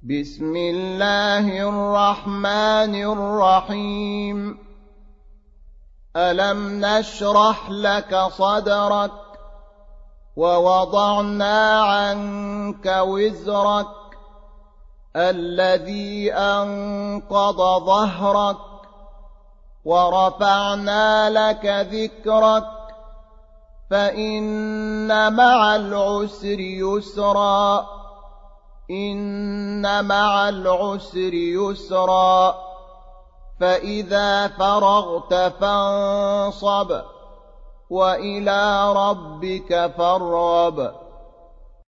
بسم الله الرحمن الرحيم ألم نشرح لك صدرك ووضعنا عنك وزرك الذي أنقض ظهرك ورفعنا لك ذكرك فإن مع العسر يسرا إن مع العسر يسرا فإذا فرغت فانصب وإلى ربك فارغب